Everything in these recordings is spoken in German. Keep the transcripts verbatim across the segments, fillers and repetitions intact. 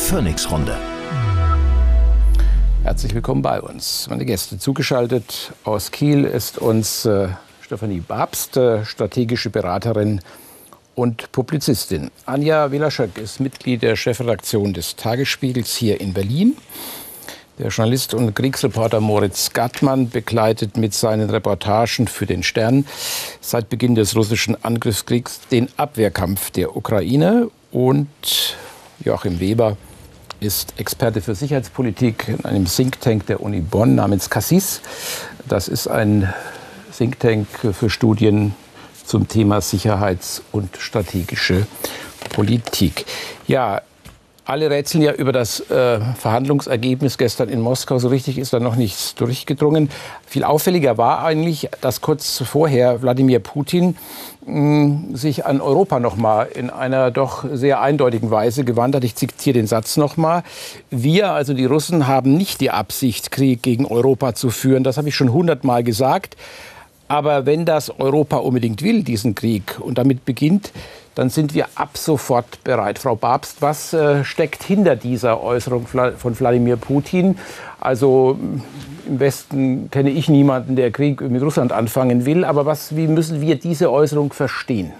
Phoenix-Runde. Herzlich willkommen bei uns. Meine Gäste zugeschaltet aus Kiel ist uns äh, Stefanie Babst, äh, strategische Beraterin und Publizistin. Anja Welaschek ist Mitglied der Chefredaktion des Tagesspiegels hier in Berlin. Der Journalist und Kriegsreporter Moritz Gattmann begleitet mit seinen Reportagen für den Stern seit Beginn des russischen Angriffskriegs den Abwehrkampf der Ukraine. Und Joachim Weber ist Experte für Sicherheitspolitik in einem Think Tank der Uni Bonn namens CASSIS. Das ist ein Think Tank für Studien zum Thema Sicherheits- und strategische Politik. Ja, alle rätseln ja über das äh, Verhandlungsergebnis gestern in Moskau. So richtig ist da noch nichts durchgedrungen. Viel auffälliger war eigentlich, dass kurz vorher Wladimir Putin mh, sich an Europa noch mal in einer doch sehr eindeutigen Weise gewandt hat. Ich zitiere den Satz noch mal. Wir, also die Russen, haben nicht die Absicht, Krieg gegen Europa zu führen. Das habe ich schon hundertmal gesagt. Aber wenn das Europa unbedingt will, diesen Krieg, und damit beginnt, dann sind wir ab sofort bereit. Frau Babst, was äh, steckt hinter dieser Äußerung von Wladimir Putin? Also im Westen kenne ich niemanden, der Krieg mit Russland anfangen will. Aber was, wie müssen wir diese Äußerung verstehen?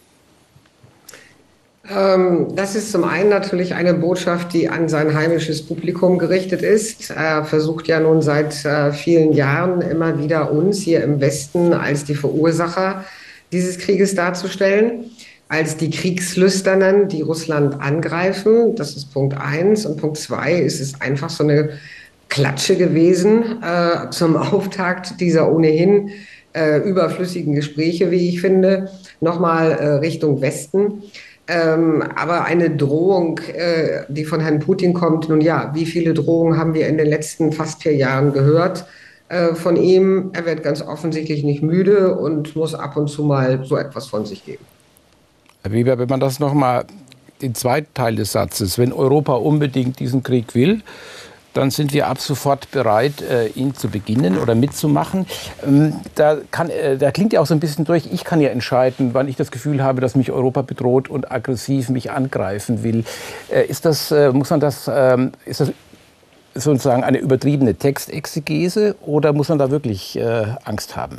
Ähm, das ist zum einen natürlich eine Botschaft, die an sein heimisches Publikum gerichtet ist. Er versucht ja nun seit äh, vielen Jahren immer wieder uns hier im Westen als die Verursacher dieses Krieges darzustellen, als die Kriegslüsternen, die Russland angreifen. Das ist Punkt eins. Und Punkt zwei ist es einfach so eine Klatsche gewesen äh, zum Auftakt dieser ohnehin äh, überflüssigen Gespräche, wie ich finde, nochmal äh, Richtung Westen. Ähm, aber eine Drohung, äh, die von Herrn Putin kommt, nun ja, wie viele Drohungen haben wir in den letzten fast vier Jahren gehört äh, von ihm? Er wird ganz offensichtlich nicht müde und muss ab und zu mal so etwas von sich geben. Herr Weber, wenn man das noch mal, den zweiten Teil des Satzes, wenn Europa unbedingt diesen Krieg will, dann sind wir ab sofort bereit, ihn zu beginnen oder mitzumachen. Da, kann, da klingt ja auch so ein bisschen durch, ich kann ja entscheiden, wann ich das Gefühl habe, dass mich Europa bedroht und aggressiv mich angreifen will. Ist das, muss man das, ist das sozusagen eine übertriebene Textexegese oder muss man da wirklich Angst haben?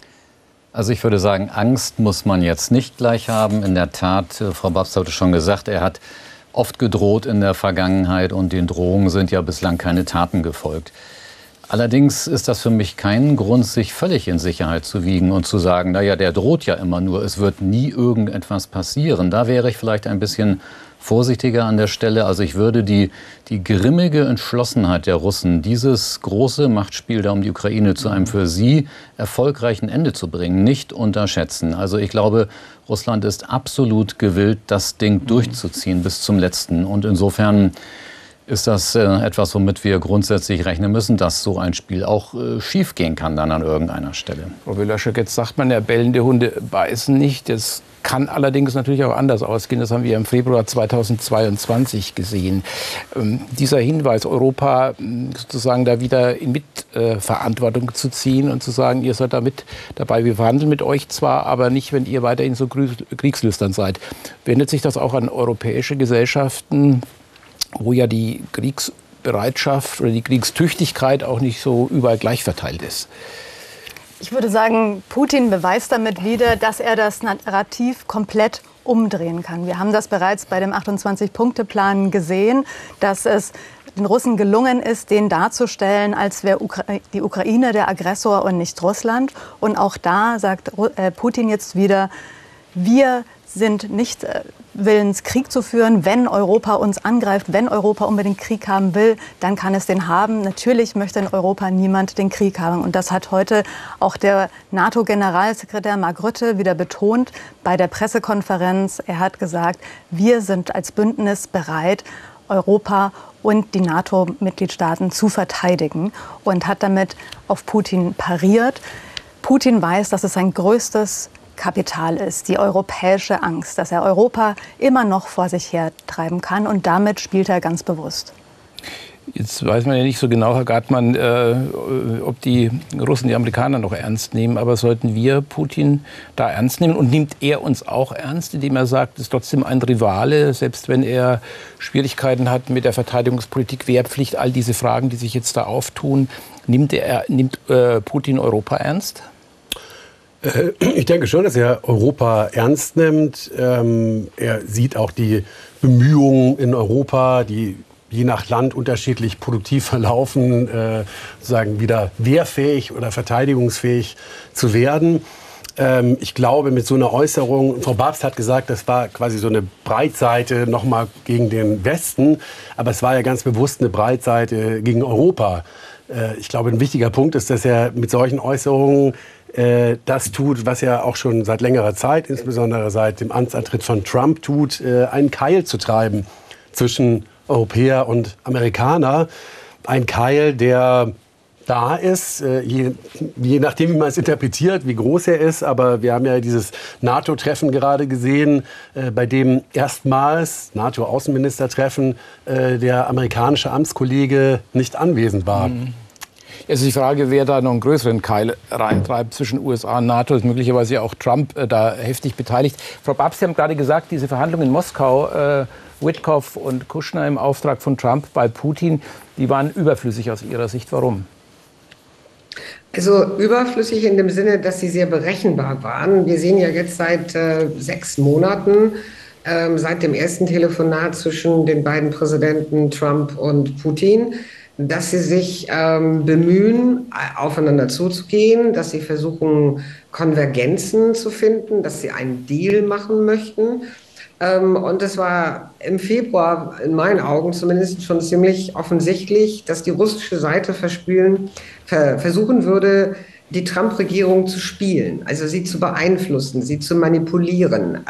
Also ich würde sagen, Angst muss man jetzt nicht gleich haben. In der Tat, Frau Babst hat es schon gesagt, er hat oft gedroht in der Vergangenheit und den Drohungen sind ja bislang keine Taten gefolgt. Allerdings ist das für mich kein Grund, sich völlig in Sicherheit zu wiegen und zu sagen, naja, der droht ja immer nur, es wird nie irgendetwas passieren. Da wäre ich vielleicht ein bisschen vorsichtiger an der Stelle. Also ich würde die, die grimmige Entschlossenheit der Russen, dieses große Machtspiel da um die Ukraine zu einem für sie erfolgreichen Ende zu bringen, nicht unterschätzen. Also ich glaube, Russland ist absolut gewillt, das Ding durchzuziehen bis zum Letzten. Und insofern ist das äh, etwas, womit wir grundsätzlich rechnen müssen, dass so ein Spiel auch äh, schief gehen kann dann an irgendeiner Stelle. Frau Welaschek, jetzt sagt man ja, bellende Hunde beißen nicht. Das kann allerdings natürlich auch anders ausgehen. Das haben wir im Februar zweitausendzweiundzwanzig gesehen. Ähm, dieser Hinweis, Europa sozusagen da wieder in Mitverantwortung äh, zu ziehen und zu sagen, ihr seid da mit dabei, wir verhandeln mit euch zwar, aber nicht, wenn ihr weiterhin so kriegslüstern seid. Wendet sich das auch an europäische Gesellschaften, wo ja die Kriegsbereitschaft oder die Kriegstüchtigkeit auch nicht so überall gleich verteilt ist? Ich würde sagen, Putin beweist damit wieder, dass er das Narrativ komplett umdrehen kann. Wir haben das bereits bei dem achtundzwanzig-Punkte-Plan gesehen, dass es den Russen gelungen ist, den darzustellen, als wäre Ukra- die Ukraine der Aggressor und nicht Russland. Und auch da sagt äh, Putin jetzt wieder, wir sind nicht äh, willens, Krieg zu führen. Wenn Europa uns angreift, wenn Europa unbedingt Krieg haben will, dann kann es den haben. Natürlich möchte in Europa niemand den Krieg haben. Und das hat heute auch der NATO-Generalsekretär Mark Rutte wieder betont bei der Pressekonferenz. Er hat gesagt, wir sind als Bündnis bereit, Europa und die NATO-Mitgliedstaaten zu verteidigen und hat damit auf Putin pariert. Putin weiß, dass es sein größtes Kapital ist, die europäische Angst, dass er Europa immer noch vor sich her treiben kann. Und damit spielt er ganz bewusst. Jetzt weiß man ja nicht so genau, Herr Gartmann, äh, ob die Russen die Amerikaner noch ernst nehmen. Aber sollten wir Putin da ernst nehmen? Und nimmt er uns auch ernst, indem er sagt, es ist trotzdem ein Rivale, selbst wenn er Schwierigkeiten hat mit der Verteidigungspolitik, Wehrpflicht, all diese Fragen, die sich jetzt da auftun. Nimmt, er, nimmt äh, Putin Europa ernst? Ich denke schon, dass er Europa ernst nimmt. Ähm, er sieht auch die Bemühungen in Europa, die je nach Land unterschiedlich produktiv verlaufen, äh, sozusagen wieder wehrfähig oder verteidigungsfähig zu werden. Ähm, ich glaube, mit so einer Äußerung, Frau Babst hat gesagt, das war quasi so eine Breitseite nochmal gegen den Westen, aber es war ja ganz bewusst eine Breitseite gegen Europa. Äh, ich glaube, ein wichtiger Punkt ist, dass er mit solchen Äußerungen äh, das tut, was er auch schon seit längerer Zeit, insbesondere seit dem Amtsantritt von Trump tut, äh, einen Keil zu treiben zwischen Europäer und Amerikaner. Ein Keil, der da ist, je, je nachdem, wie man es interpretiert, wie groß er ist. Aber wir haben ja dieses NATO-Treffen gerade gesehen, äh, bei dem erstmals, NATO-Außenministertreffen, äh, der amerikanische Amtskollege nicht anwesend war. Mhm. Es ist die Frage, wer da noch einen größeren Keil reintreibt zwischen U S A und NATO. Ist möglicherweise auch Trump äh, da heftig beteiligt. Frau Babst, Sie haben gerade gesagt, diese Verhandlungen in Moskau, äh, Witkoff und Kushner im Auftrag von Trump bei Putin, die waren überflüssig aus Ihrer Sicht. Warum? Also überflüssig in dem Sinne, dass sie sehr berechenbar waren. Wir sehen ja jetzt seit äh, sechs Monaten, ähm, seit dem ersten Telefonat zwischen den beiden Präsidenten Trump und Putin, dass sie sich ähm, bemühen, aufeinander zuzugehen, dass sie versuchen, Konvergenzen zu finden, dass sie einen Deal machen möchten. Und es war im Februar, in meinen Augen zumindest, schon ziemlich offensichtlich, dass die russische Seite verspielen, ver, versuchen würde, die Trump-Regierung zu spielen, also sie zu beeinflussen, sie zu manipulieren.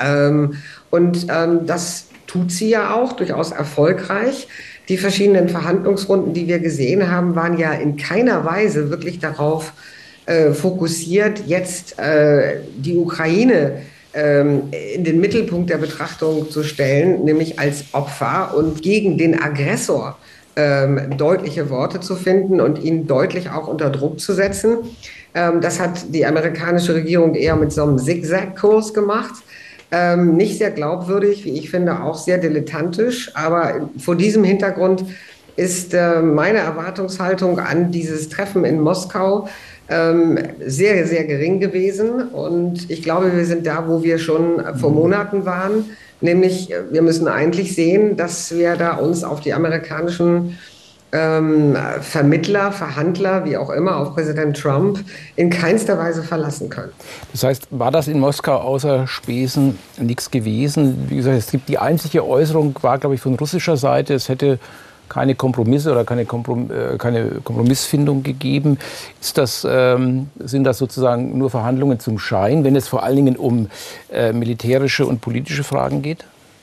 Und das tut sie ja auch durchaus erfolgreich. Die verschiedenen Verhandlungsrunden, die wir gesehen haben, waren ja in keiner Weise wirklich darauf fokussiert, jetzt die Ukraine in den Mittelpunkt der Betrachtung zu stellen, nämlich als Opfer und gegen den Aggressor ähm, deutliche Worte zu finden und ihn deutlich auch unter Druck zu setzen. Ähm, das hat die amerikanische Regierung eher mit so einem Zigzag-Kurs gemacht. Ähm, nicht sehr glaubwürdig, wie ich finde, auch sehr dilettantisch. Aber vor diesem Hintergrund ist äh, meine Erwartungshaltung an dieses Treffen in Moskau sehr, sehr gering gewesen. Und ich glaube, wir sind da, wo wir schon vor Monaten waren. Nämlich, wir müssen eigentlich sehen, dass wir da uns auf die amerikanischen ähm, Vermittler, Verhandler, wie auch immer, auf Präsident Trump in keinster Weise verlassen können. Das heißt, war das in Moskau außer Späßen nichts gewesen? Wie gesagt, es gibt die einzige Äußerung, war, glaube ich, von russischer Seite, es hätte keine Kompromisse oder keine, Komprom keine Kompromissfindung gegeben. Ist das, ähm, sind das sozusagen nur Verhandlungen zum Schein, wenn es vor allen Dingen um äh, militärische und politische Fragen geht?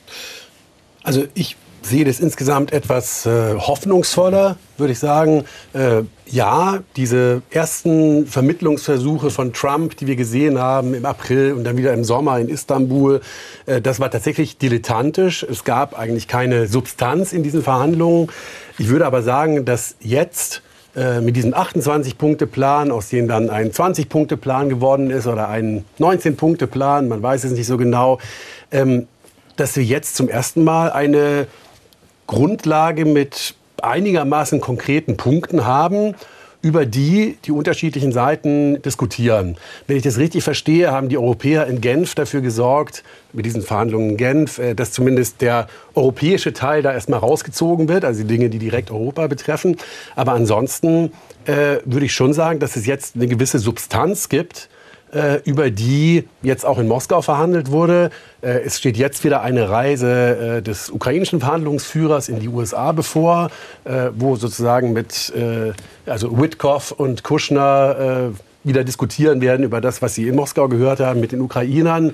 Also ich sehe das insgesamt etwas äh, hoffnungsvoller, würde ich sagen. Äh, ja, diese ersten Vermittlungsversuche von Trump, die wir gesehen haben im April und dann wieder im Sommer in Istanbul, äh, das war tatsächlich dilettantisch. Es gab eigentlich keine Substanz in diesen Verhandlungen. Ich würde aber sagen, dass jetzt äh, mit diesem achtundzwanzig-Punkte-Plan, aus dem dann ein zwanzig-Punkte-Plan geworden ist oder ein neunzehn-Punkte-Plan, man weiß es nicht so genau, ähm, dass wir jetzt zum ersten Mal eine Grundlage mit einigermaßen konkreten Punkten haben, über die die unterschiedlichen Seiten diskutieren. Wenn ich das richtig verstehe, haben die Europäer in Genf dafür gesorgt, mit diesen Verhandlungen in Genf, dass zumindest der europäische Teil da erstmal rausgezogen wird, also die Dinge, die direkt Europa betreffen. Aber ansonsten äh, würde ich schon sagen, dass es jetzt eine gewisse Substanz gibt, über die jetzt auch in Moskau verhandelt wurde. Es steht jetzt wieder eine Reise des ukrainischen Verhandlungsführers in die U S A bevor, wo sozusagen mit also Witkoff und Kushner wieder diskutieren werden über das, was sie in Moskau gehört haben mit den Ukrainern.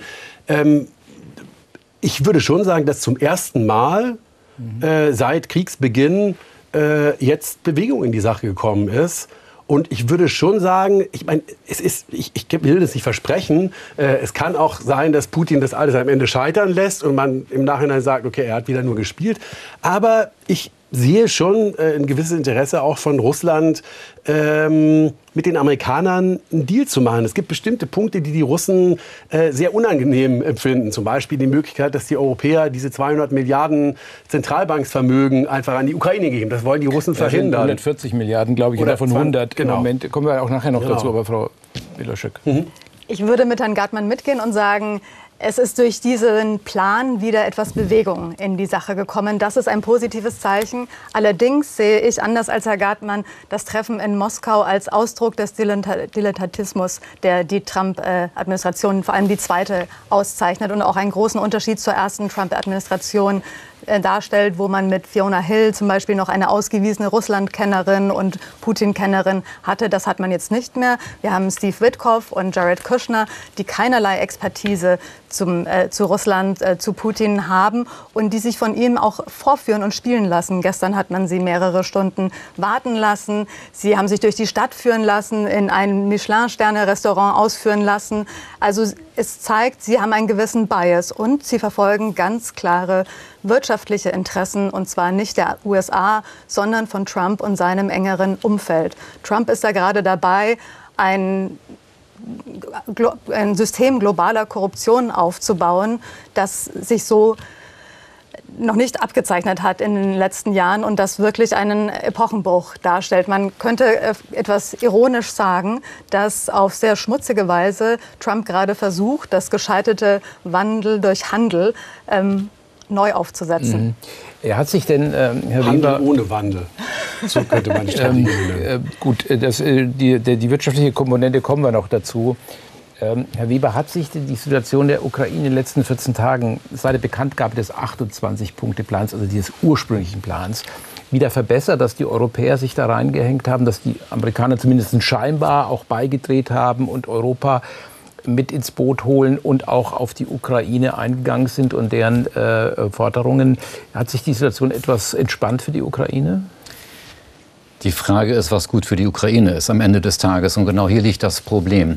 Ich würde schon sagen, dass zum ersten Mal mhm. seit Kriegsbeginn jetzt Bewegung in die Sache gekommen ist. Und ich würde schon sagen, ich meine, es ist, ich, ich will das nicht versprechen, äh, es kann auch sein, dass Putin das alles am Ende scheitern lässt und man im Nachhinein sagt, okay, er hat wieder nur gespielt. Aber ich sehe schon äh, ein gewisses Interesse auch von Russland, ähm, mit den Amerikanern einen Deal zu machen. Es gibt bestimmte Punkte, die die Russen äh, sehr unangenehm empfinden. Zum Beispiel die Möglichkeit, dass die Europäer diese zweihundert Milliarden Zentralbanksvermögen einfach an die Ukraine geben. Das wollen die Russen ja, verhindern. hundertvierzig Milliarden, glaube ich, oder davon hundert. Genau. Im Moment kommen wir auch nachher noch genau. dazu, aber Frau Wielaschek. Mhm. Ich würde mit Herrn Gartmann mitgehen und sagen, es ist durch diesen Plan wieder etwas Bewegung in die Sache gekommen. Das ist ein positives Zeichen. Allerdings sehe ich, anders als Herr Gartmann, das Treffen in Moskau als Ausdruck des Dilettantismus, der die Trump-Administration, vor allem die zweite, auszeichnet und auch einen großen Unterschied zur ersten Trump-Administration darstellt, wo man mit Fiona Hill zum Beispiel noch eine ausgewiesene Russland-Kennerin und Putin-Kennerin hatte. Das hat man jetzt nicht mehr. Wir haben Steve Witkoff und Jared Kushner, die keinerlei Expertise zum, äh, zu Russland, äh, zu Putin haben und die sich von ihm auch vorführen und spielen lassen. Gestern hat man sie mehrere Stunden warten lassen. Sie haben sich durch die Stadt führen lassen, in ein Michelin-Sterne-Restaurant ausführen lassen. Also es zeigt, sie haben einen gewissen Bias und sie verfolgen ganz klare wirtschaftliche Interessen, und zwar nicht der U S A, sondern von Trump und seinem engeren Umfeld. Trump ist da gerade dabei, ein, ein System globaler Korruption aufzubauen, das sich so noch nicht abgezeichnet hat in den letzten Jahren und das wirklich einen Epochenbruch darstellt. Man könnte etwas ironisch sagen, dass auf sehr schmutzige Weise Trump gerade versucht, das gescheiterte Wandel durch Handel ähm, neu aufzusetzen. Mhm. Er hat sich denn, ähm, Herr Handel Weber, ohne Wandel. So könnte man die Strategie nennen. Äh, gut, das, äh, die, die, die wirtschaftliche Komponente kommen wir noch dazu. Ähm, Herr Weber, hat sich die Situation der Ukraine in den letzten vierzehn Tagen seit der Bekanntgabe des achtundzwanzig-Punkte-Plans, also dieses ursprünglichen Plans, wieder verbessert, dass die Europäer sich da reingehängt haben, dass die Amerikaner zumindest scheinbar auch beigedreht haben und Europa mit ins Boot holen und auch auf die Ukraine eingegangen sind und deren äh, Forderungen? Hat sich die Situation etwas entspannt für die Ukraine? Die Frage ist, was gut für die Ukraine ist am Ende des Tages. Und genau hier liegt das Problem.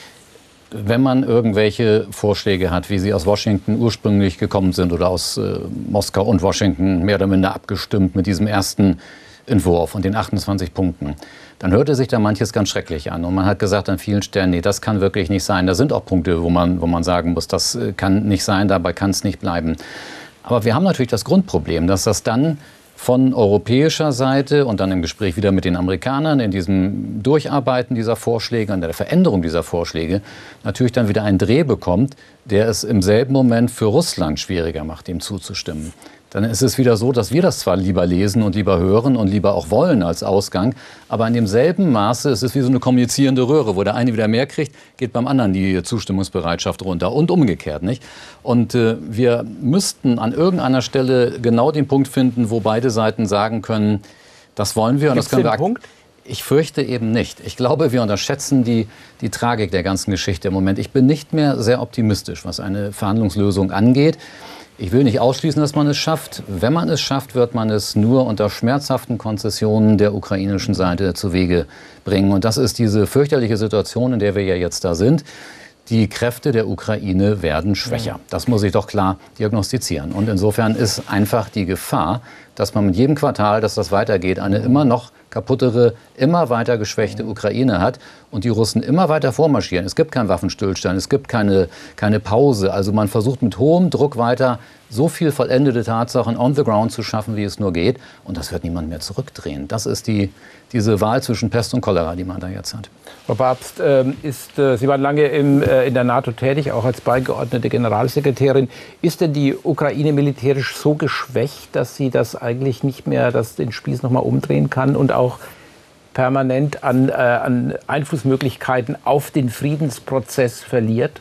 Wenn man irgendwelche Vorschläge hat, wie sie aus Washington ursprünglich gekommen sind oder aus äh, Moskau und Washington mehr oder minder abgestimmt mit diesem ersten Entwurf und den achtundzwanzig Punkten, dann hörte sich da manches ganz schrecklich an. Und man hat gesagt an vielen Stellen, nee, das kann wirklich nicht sein. Da sind auch Punkte, wo man, wo man sagen muss, das kann nicht sein, dabei kann es nicht bleiben. Aber wir haben natürlich das Grundproblem, dass das dann von europäischer Seite und dann im Gespräch wieder mit den Amerikanern in diesem Durcharbeiten dieser Vorschläge und der Veränderung dieser Vorschläge natürlich dann wieder einen Dreh bekommt, der es im selben Moment für Russland schwieriger macht, dem zuzustimmen. Dann ist es wieder so, dass wir das zwar lieber lesen und lieber hören und lieber auch wollen als Ausgang, aber in demselben Maße ist es wie so eine kommunizierende Röhre, wo der eine wieder mehr kriegt, geht beim anderen die Zustimmungsbereitschaft runter und umgekehrt, nicht? Und äh, wir müssten an irgendeiner Stelle genau den Punkt finden, wo beide Seiten sagen können, das wollen wir und das können wir. Punkt? Ich fürchte eben nicht. Ich glaube, wir unterschätzen die, die Tragik der ganzen Geschichte im Moment. Ich bin nicht mehr sehr optimistisch, was eine Verhandlungslösung angeht. Ich will nicht ausschließen, dass man es schafft. Wenn man es schafft, wird man es nur unter schmerzhaften Konzessionen der ukrainischen Seite zu Wege bringen. Und das ist diese fürchterliche Situation, in der wir ja jetzt da sind. Die Kräfte der Ukraine werden schwächer. Das muss ich doch klar diagnostizieren. Und insofern ist einfach die Gefahr, dass man mit jedem Quartal, dass das weitergeht, eine immer noch kaputtere, immer weiter geschwächte Ukraine hat und die Russen immer weiter vormarschieren. Es gibt keinen Waffenstillstand, es gibt keine, keine Pause. Also man versucht mit hohem Druck weiter so viel vollendete Tatsachen on the ground zu schaffen, wie es nur geht. Und das wird niemand mehr zurückdrehen. Das ist die, diese Wahl zwischen Pest und Cholera, die man da jetzt hat. Frau Babst, äh, ist, äh, Sie waren lange im, äh, in der NATO tätig, auch als beigeordnete Generalsekretärin. Ist denn die Ukraine militärisch so geschwächt, dass sie das eigentlich nicht mehr, dass den Spieß noch mal umdrehen kann und auch permanent an, äh, an Einflussmöglichkeiten auf den Friedensprozess verliert?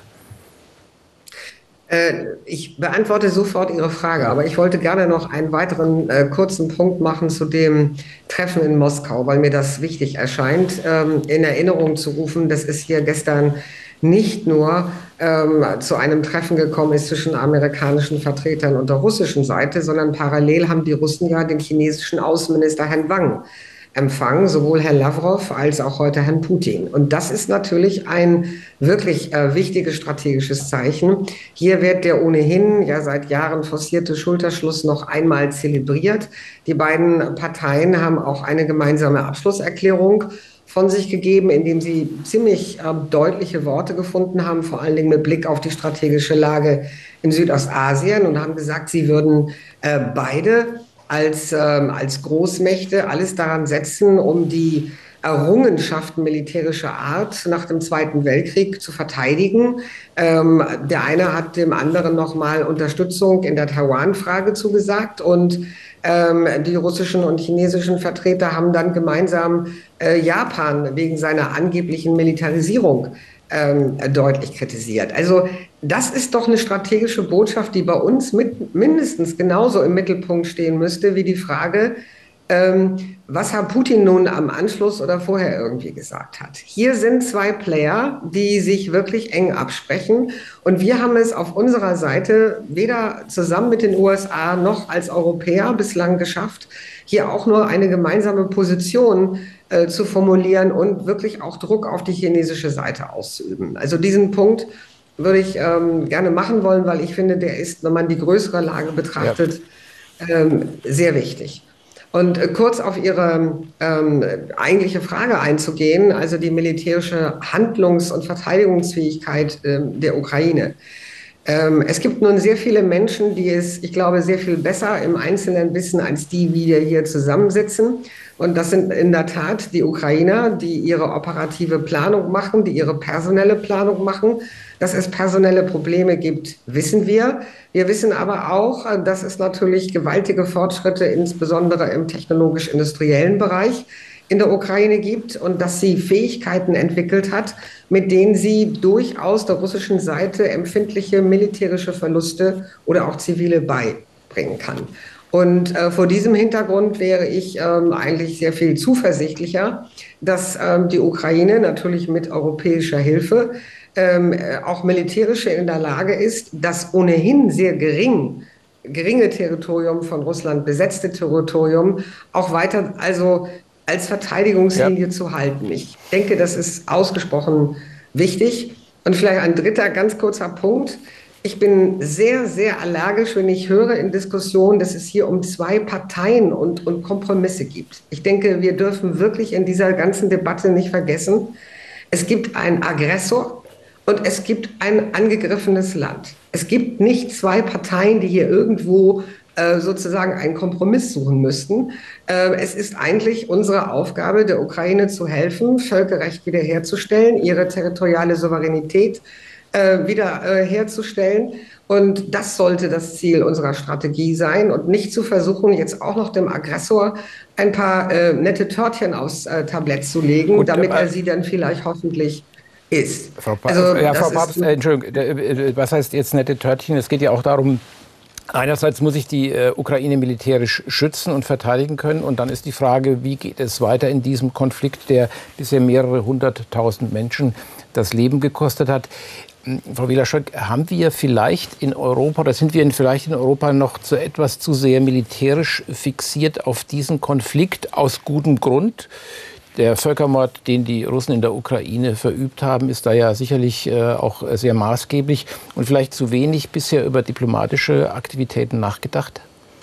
Ich beantworte sofort Ihre Frage, aber ich wollte gerne noch einen weiteren äh, kurzen Punkt machen zu dem Treffen in Moskau, weil mir das wichtig erscheint, ähm, in Erinnerung zu rufen, dass es hier gestern nicht nur ähm, zu einem Treffen gekommen ist zwischen amerikanischen Vertretern und der russischen Seite, sondern parallel haben die Russen ja den chinesischen Außenminister Herrn Wang empfangen, sowohl Herr Lavrov als auch heute Herrn Putin. Und das ist natürlich ein wirklich äh, wichtiges strategisches Zeichen. Hier wird der ohnehin ja seit Jahren forcierte Schulterschluss noch einmal zelebriert. Die beiden Parteien haben auch eine gemeinsame Abschlusserklärung von sich gegeben, indem sie ziemlich äh, deutliche Worte gefunden haben, vor allen Dingen mit Blick auf die strategische Lage in Südostasien, und haben gesagt, sie würden äh, beide als, äh, als Großmächte alles daran setzen, um die Errungenschaften militärischer Art nach dem Zweiten Weltkrieg zu verteidigen. Ähm, der eine hat dem anderen nochmal Unterstützung in der Taiwan-Frage zugesagt, und ähm, die russischen und chinesischen Vertreter haben dann gemeinsam äh, Japan wegen seiner angeblichen Militarisierung ähm, deutlich kritisiert. Also das ist doch eine strategische Botschaft, die bei uns mit, mindestens genauso im Mittelpunkt stehen müsste wie die Frage, ähm, was Herr Putin nun am Anschluss oder vorher irgendwie gesagt hat. Hier sind zwei Player, die sich wirklich eng absprechen, und wir haben es auf unserer Seite weder zusammen mit den U S A noch als Europäer bislang geschafft, hier auch nur eine gemeinsame Position äh, zu formulieren und wirklich auch Druck auf die chinesische Seite auszuüben. Also diesen Punkt würde ich ähm, gerne machen wollen, weil ich finde, der ist, wenn man die größere Lage betrachtet, ja. ähm, sehr wichtig. Und äh, kurz auf Ihre ähm, eigentliche Frage einzugehen, also die militärische Handlungs- und Verteidigungsfähigkeit ähm, der Ukraine. Ähm, es gibt nun sehr viele Menschen, die es, ich glaube, sehr viel besser im Einzelnen wissen, als die, die wir hier zusammensitzen. Und das sind in der Tat die Ukrainer, die ihre operative Planung machen, die ihre personelle Planung machen. Dass es personelle Probleme gibt, wissen wir. Wir wissen aber auch, dass es natürlich gewaltige Fortschritte, insbesondere im technologisch-industriellen Bereich, in der Ukraine gibt, und dass sie Fähigkeiten entwickelt hat, mit denen sie durchaus der russischen Seite empfindliche militärische Verluste oder auch zivile beibringen kann. Und äh, vor diesem Hintergrund wäre ich ähm, eigentlich sehr viel zuversichtlicher, dass ähm, die Ukraine natürlich mit europäischer Hilfe ähm, auch militärisch in der Lage ist, das ohnehin sehr gering, geringe Territorium von Russland, besetzte Territorium, auch weiter also als Verteidigungslinie ja. zu halten. Ich denke, das ist ausgesprochen wichtig. Und vielleicht ein dritter ganz kurzer Punkt. Ich bin sehr, sehr allergisch, wenn ich höre in Diskussionen, dass es hier um zwei Parteien und, und Kompromisse gibt. Ich denke, wir dürfen wirklich in dieser ganzen Debatte nicht vergessen, es gibt einen Aggressor und es gibt ein angegriffenes Land. Es gibt nicht zwei Parteien, die hier irgendwo äh, sozusagen einen Kompromiss suchen müssten. Äh, es ist eigentlich unsere Aufgabe, der Ukraine zu helfen, Völkerrecht wiederherzustellen, ihre territoriale Souveränität Äh, wieder äh, herzustellen. Und das sollte das Ziel unserer Strategie sein, und nicht zu versuchen, jetzt auch noch dem Aggressor ein paar äh, nette Törtchen aufs äh, Tablett zu legen, Gut, damit er sie dann vielleicht hoffentlich isst. Frau pa also, ja, Frau Papst, äh, Entschuldigung, was heißt jetzt nette Törtchen? Es geht ja auch darum, einerseits muss ich die äh, Ukraine militärisch schützen und verteidigen können. Und dann ist die Frage, wie geht es weiter in diesem Konflikt, der bisher mehrere hunderttausend Menschen das Leben gekostet hat. Frau Wielaschek, haben wir vielleicht in Europa, oder sind wir vielleicht in Europa noch zu etwas zu sehr militärisch fixiert auf diesen Konflikt aus gutem Grund? Der Völkermord, den die Russen in der Ukraine verübt haben, ist da ja sicherlich äh, auch sehr maßgeblich, und vielleicht zu wenig bisher über diplomatische Aktivitäten nachgedacht?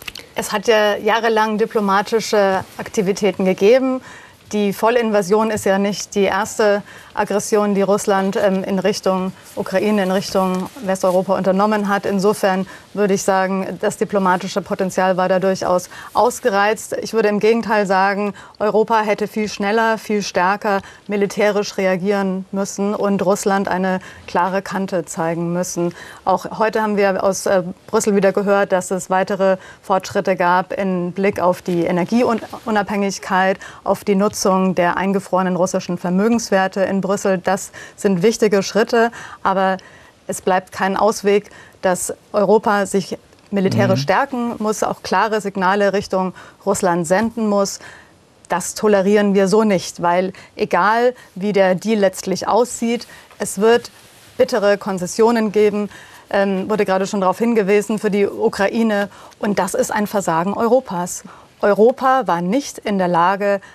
Es hat ja jahrelang diplomatische Aktivitäten gegeben. Die Vollinvasion ist ja nicht die erste Aggression, die Russland ähm, in Richtung Ukraine, in Richtung Westeuropa unternommen hat. Insofern würde ich sagen, das diplomatische Potenzial war da durchaus ausgereizt. Ich würde im Gegenteil sagen, Europa hätte viel schneller, viel stärker militärisch reagieren müssen und Russland eine klare Kante zeigen müssen. Auch heute haben wir aus äh, Brüssel wieder gehört, dass es weitere Fortschritte gab im Blick auf die Energieunabhängigkeit, auf die Nutzung der eingefrorenen russischen Vermögenswerte in Brüssel. Das sind wichtige Schritte, aber es bleibt kein Ausweg, dass Europa sich militärisch mhm. stärken muss, auch klare Signale Richtung Russland senden muss. Das tolerieren wir so nicht, weil egal wie der Deal letztlich aussieht, es wird bittere Konzessionen geben, ähm, wurde gerade schon darauf hingewiesen, für die Ukraine. Und das ist ein Versagen Europas. Europa war nicht in der Lage,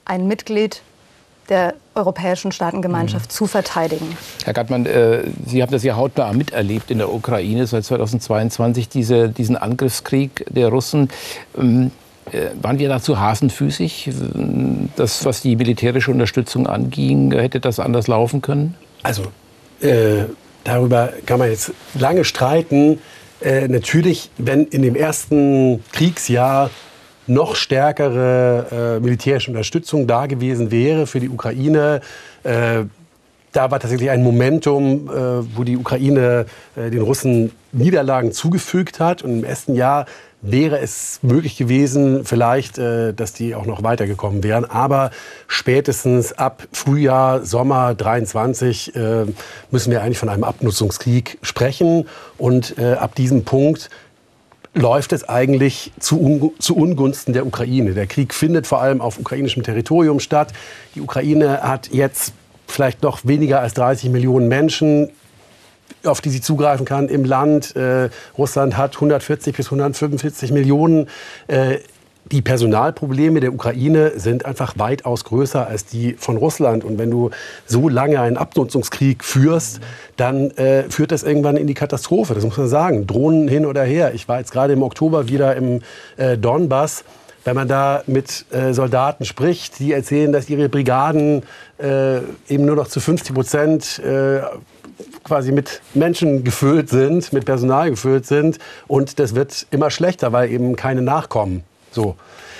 ein Mitglied der europäischen Staatengemeinschaft mhm. zu verteidigen. Herr Gartmann, äh, Sie haben das ja hautnah miterlebt in der Ukraine seit zweitausendzweiundzwanzig, diese, diesen Angriffskrieg der Russen. Ähm, äh, waren wir dazu hasenfüßig? Das, was die militärische Unterstützung anging, hätte das anders laufen können? Also, äh, darüber kann man jetzt lange streiten. Äh, natürlich, wenn in dem ersten Kriegsjahr noch stärkere äh, militärische Unterstützung da gewesen wäre für die Ukraine. Äh, da war tatsächlich ein Momentum, äh, wo die Ukraine äh, den Russen Niederlagen zugefügt hat. Und im ersten Jahr wäre es möglich gewesen, vielleicht, äh, dass die auch noch weitergekommen wären. Aber spätestens ab Frühjahr, Sommer dreiundzwanzig äh, müssen wir eigentlich von einem Abnutzungskrieg sprechen. Und äh, ab diesem Punkt läuft es eigentlich zu, un zu Ungunsten der Ukraine. Der Krieg findet vor allem auf ukrainischem Territorium statt. Die Ukraine hat jetzt vielleicht noch weniger als dreißig Millionen Menschen, auf die sie zugreifen kann im Land. Äh, Russland hat hundertvierzig bis hundertfünfundvierzig Millionen. Äh, Die Personalprobleme der Ukraine sind einfach weitaus größer als die von Russland. Und wenn du so lange einen Abnutzungskrieg führst, dann äh, führt das irgendwann in die Katastrophe. Das muss man sagen. Drohnen hin oder her. Ich war jetzt gerade im Oktober wieder im äh, Donbass. Wenn man da mit äh, Soldaten spricht, die erzählen, dass ihre Brigaden äh, eben nur noch zu fünfzig Prozent äh, quasi mit Menschen gefüllt sind, mit Personal gefüllt sind. Und das wird immer schlechter, weil eben keine nachkommen. So.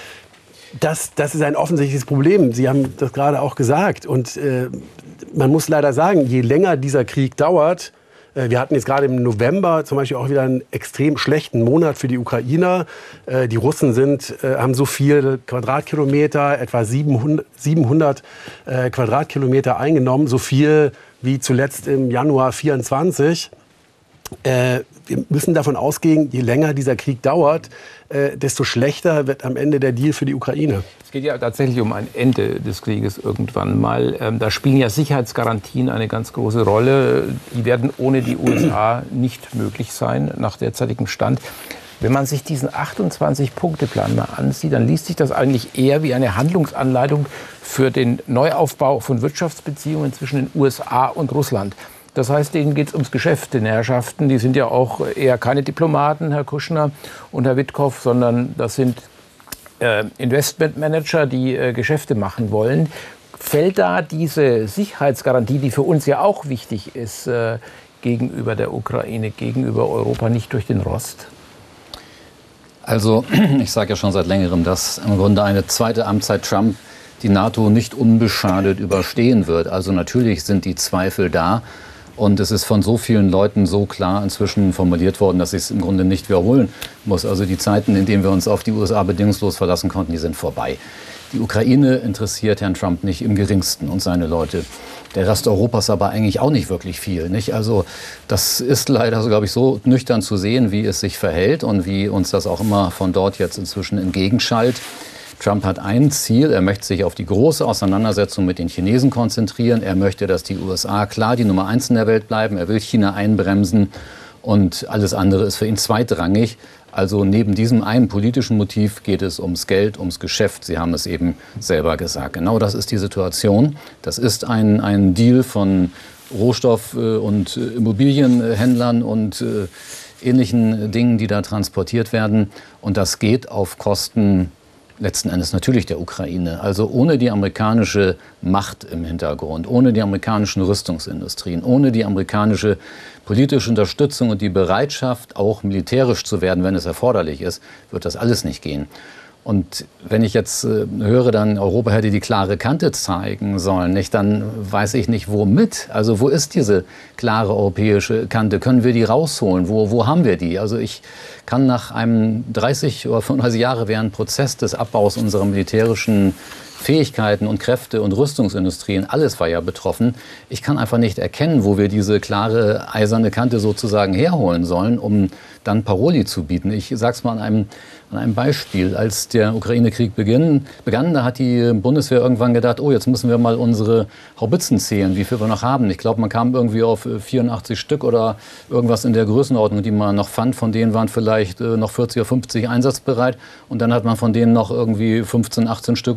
Das, das ist ein offensichtliches Problem. Sie haben das gerade auch gesagt. Und äh, man muss leider sagen, je länger dieser Krieg dauert, äh, wir hatten jetzt gerade im November zum Beispiel auch wieder einen extrem schlechten Monat für die Ukrainer. Äh, die Russen sind, äh, haben so viel Quadratkilometer, etwa siebenhundert äh, Quadratkilometer eingenommen, so viel wie zuletzt im Januar vierundzwanzig. Äh, wir müssen davon ausgehen, je länger dieser Krieg dauert, äh, desto schlechter wird am Ende der Deal für die Ukraine. Es geht ja tatsächlich um ein Ende des Krieges irgendwann mal. Ähm, da spielen ja Sicherheitsgarantien eine ganz große Rolle. Die werden ohne die U S A nicht möglich sein, nach derzeitigem Stand. Wenn man sich diesen achtundzwanzig-Punkte-Plan mal ansieht, dann liest sich das eigentlich eher wie eine Handlungsanleitung für den Neuaufbau von Wirtschaftsbeziehungen zwischen den U S A und Russland. Das heißt, denen geht es ums Geschäft, den Herrschaften. Die sind ja auch eher keine Diplomaten, Herr Kushner und Herr Witkow, sondern das sind äh, Investmentmanager, die äh, Geschäfte machen wollen. Fällt da diese Sicherheitsgarantie, die für uns ja auch wichtig ist, äh, gegenüber der Ukraine, gegenüber Europa, nicht durch den Rost? Also ich sage ja schon seit längerem, dass im Grunde eine zweite Amtszeit Trump die NATO nicht unbeschadet überstehen wird. Also natürlich sind die Zweifel da. Und es ist von so vielen Leuten so klar inzwischen formuliert worden, dass ich es im Grunde nicht wiederholen muss. Also die Zeiten, in denen wir uns auf die U S A bedingungslos verlassen konnten, die sind vorbei. Die Ukraine interessiert Herrn Trump nicht im geringsten und seine Leute. Der Rest Europas aber eigentlich auch nicht wirklich viel. Nicht? Also das ist leider, so, glaube ich, so nüchtern zu sehen, wie es sich verhält und wie uns das auch immer von dort jetzt inzwischen entgegenschallt. Trump hat ein Ziel, er möchte sich auf die große Auseinandersetzung mit den Chinesen konzentrieren. Er möchte, dass die U S A klar die Nummer eins in der Welt bleiben. Er will China einbremsen und alles andere ist für ihn zweitrangig. Also neben diesem einen politischen Motiv geht es ums Geld, ums Geschäft. Sie haben es eben selber gesagt. Genau das ist die Situation. Das ist ein, ein Deal von Rohstoff- und Immobilienhändlern und äh, ähnlichen Dingen, die da transportiert werden. Und das geht auf Kosten letzten Endes natürlich der Ukraine. Also ohne die amerikanische Macht im Hintergrund, ohne die amerikanischen Rüstungsindustrien, ohne die amerikanische politische Unterstützung und die Bereitschaft, auch militärisch zu werden, wenn es erforderlich ist, wird das alles nicht gehen. Und wenn ich jetzt äh, höre, dann Europa hätte die klare Kante zeigen sollen, nicht, dann weiß ich nicht, womit. Also wo ist diese klare europäische Kante? Können wir die rausholen? Wo, wo haben wir die? Also ich kann nach einem dreißig oder fünfunddreißig Jahre während Prozess des Abbaus unserer militärischen Fähigkeiten und Kräfte und Rüstungsindustrien, alles war ja betroffen. Ich kann einfach nicht erkennen, wo wir diese klare eiserne Kante sozusagen herholen sollen, um dann Paroli zu bieten. Ich sage es mal an einem, an einem Beispiel. Als der Ukraine-Krieg begann, begann, da hat die Bundeswehr irgendwann gedacht, oh, jetzt müssen wir mal unsere Haubitzen zählen, wie viel wir noch haben. Ich glaube, man kam irgendwie auf vierundachtzig Stück oder irgendwas in der Größenordnung, die man noch fand. Von denen waren vielleicht noch vierzig oder fünfzig einsatzbereit. Und dann hat man von denen noch irgendwie fünfzehn, achtzehn Stück oder wie viel von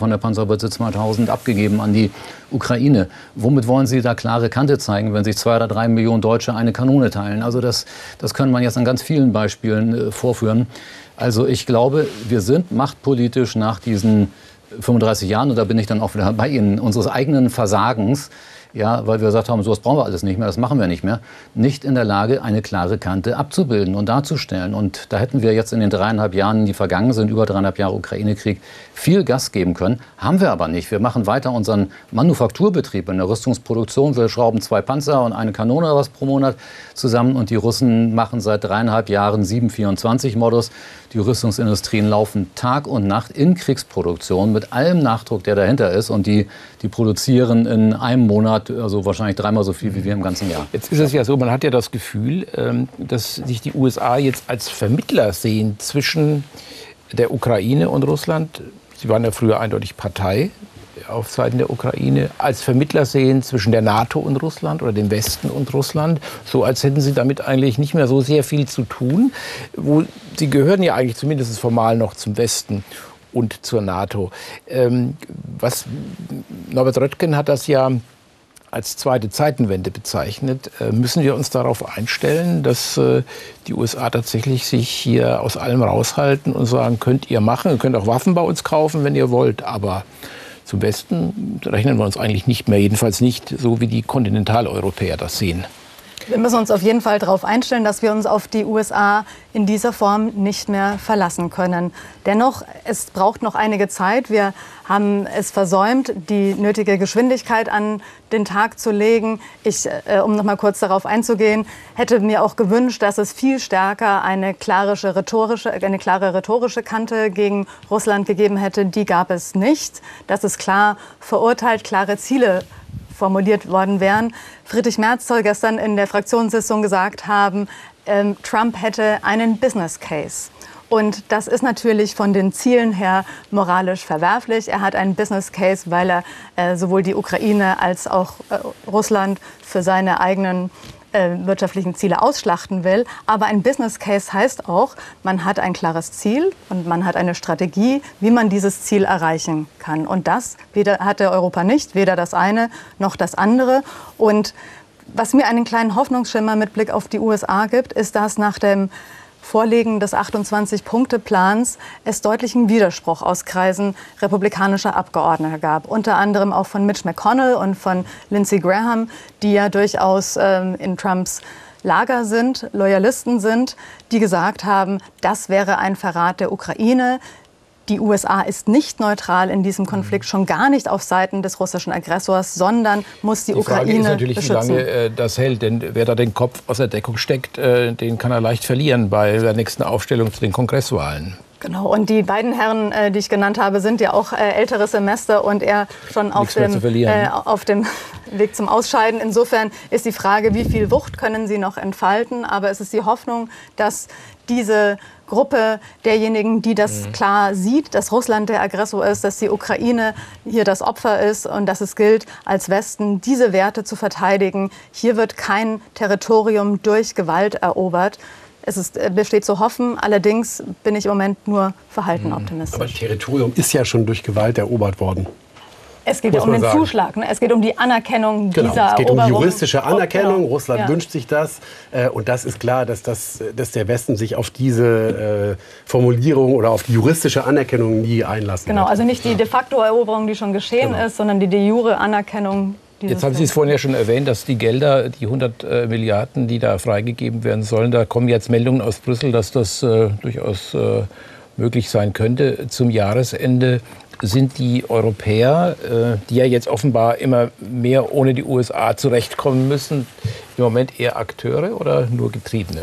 von der Panzerbeute zweitausend abgegeben an die Ukraine. Womit wollen Sie da klare Kante zeigen, wenn sich zwei oder drei Millionen Deutsche eine Kanone teilen? Also das, das kann man jetzt an ganz vielen Beispielen äh, vorführen. Also ich glaube, wir sind machtpolitisch nach diesen fünfunddreißig Jahren, und da bin ich dann auch wieder bei Ihnen, unseres eigenen Versagens, ja, weil wir gesagt haben, sowas brauchen wir alles nicht mehr, das machen wir nicht mehr, nicht in der Lage, eine klare Kante abzubilden und darzustellen. Und da hätten wir jetzt in den dreieinhalb Jahren, die vergangen sind, über dreieinhalb Jahre Ukraine-Krieg, viel Gas geben können. Haben wir aber nicht. Wir machen weiter unseren Manufakturbetrieb in der Rüstungsproduktion. Wir schrauben zwei Panzer und eine Kanone oder was pro Monat zusammen. Und die Russen machen seit dreieinhalb Jahren sieben vierundzwanzig Modus. Die Rüstungsindustrien laufen Tag und Nacht in Kriegsproduktion mit allem Nachdruck, der dahinter ist. Und die, die produzieren in einem Monat also wahrscheinlich dreimal so viel wie wir im ganzen Jahr. Jetzt ist es ja so, man hat ja das Gefühl, dass sich die U S A jetzt als Vermittler sehen zwischen der Ukraine und Russland. Sie waren ja früher eindeutig Partei auf Seiten der Ukraine, als Vermittler sehen zwischen der NATO und Russland oder dem Westen und Russland, so als hätten sie damit eigentlich nicht mehr so sehr viel zu tun. Wo, sie gehören ja eigentlich zumindest formal noch zum Westen und zur NATO. Ähm, was, Norbert Röttgen hat das ja als zweite Zeitenwende bezeichnet. Äh, müssen wir uns darauf einstellen, dass äh, die U S A tatsächlich sich hier aus allem raushalten und sagen, könnt ihr machen, ihr könnt auch Waffen bei uns kaufen, wenn ihr wollt, aber zum Westen rechnen wir uns eigentlich nicht mehr, jedenfalls nicht so, wie die Kontinentaleuropäer das sehen. Wir müssen uns auf jeden Fall darauf einstellen, dass wir uns auf die U S A in dieser Form nicht mehr verlassen können. Dennoch, es braucht noch einige Zeit. Wir haben es versäumt, die nötige Geschwindigkeit an den Tag zu legen. Ich, äh, um noch mal kurz darauf einzugehen, hätte mir auch gewünscht, dass es viel stärker eine klare rhetorische, eine klare rhetorische Kante gegen Russland gegeben hätte. Die gab es nicht. Das ist klar verurteilt, klare Ziele formuliert worden wären. Friedrich Merz soll gestern in der Fraktionssitzung gesagt haben, ähm, Trump hätte einen Business Case. Und das ist natürlich von den Zielen her moralisch verwerflich. Er hat einen Business Case, weil er äh, sowohl die Ukraine als auch äh, Russland für seine eigenen äh, wirtschaftlichen Ziele ausschlachten will. Aber ein Business Case heißt auch, man hat ein klares Ziel und man hat eine Strategie, wie man dieses Ziel erreichen kann. Und das weder, hatte Europa nicht, weder das eine noch das andere. Und was mir einen kleinen Hoffnungsschimmer mit Blick auf die U S A gibt, ist, dass nach dem Vorlegen des achtundzwanzig-Punkte-Plans es deutlichen Widerspruch aus Kreisen republikanischer Abgeordneter gab. Unter anderem auch von Mitch McConnell und von Lindsey Graham, die ja durchaus ähm, in Trumps Lager sind, Loyalisten sind, die gesagt haben, das wäre ein Verrat der Ukraine. Die U S A ist nicht neutral in diesem Konflikt, schon gar nicht auf Seiten des russischen Aggressors, sondern muss die, die Ukraine beschützen. Die Frage ist natürlich, beschützen. Wie lange äh, das hält. Denn wer da den Kopf aus der Deckung steckt, äh, den kann er leicht verlieren bei der nächsten Aufstellung zu den Kongresswahlen. Genau, und die beiden Herren, äh, die ich genannt habe, sind ja auch äh, ältere Semester und er schon auf dem, äh, auf dem Weg zum Ausscheiden. Insofern ist die Frage, wie viel Wucht können sie noch entfalten. Aber es ist die Hoffnung, dass diese Gruppe derjenigen, die das mhm. klar sieht, dass Russland der Aggressor ist, dass die Ukraine hier das Opfer ist und dass es gilt, als Westen diese Werte zu verteidigen. Hier wird kein Territorium durch Gewalt erobert. Es ist, besteht zu hoffen, allerdings bin ich im Moment nur verhalten optimistisch. Aber das Territorium ist ja schon durch Gewalt erobert worden. Es geht ja um den sagen. Zuschlag, ne? Es geht um die Anerkennung genau, dieser es geht um die Eroberung. juristische Anerkennung. Genau. Russland ja. wünscht sich das. Und das ist klar, dass, das, dass der Westen sich auf diese äh, Formulierung oder auf die juristische Anerkennung nie einlassen Genau, wird. also nicht die de facto Eroberung, die schon geschehen genau. ist, sondern die de jure Anerkennung. Jetzt haben Sie es vorhin ja schon erwähnt, dass die Gelder, die hundert äh, Milliarden, die da freigegeben werden sollen, da kommen jetzt Meldungen aus Brüssel, dass das äh, durchaus äh, möglich sein könnte. Zum Jahresende sind die Europäer, äh, die ja jetzt offenbar immer mehr ohne die U S A zurechtkommen müssen, im Moment eher Akteure oder nur Getriebene?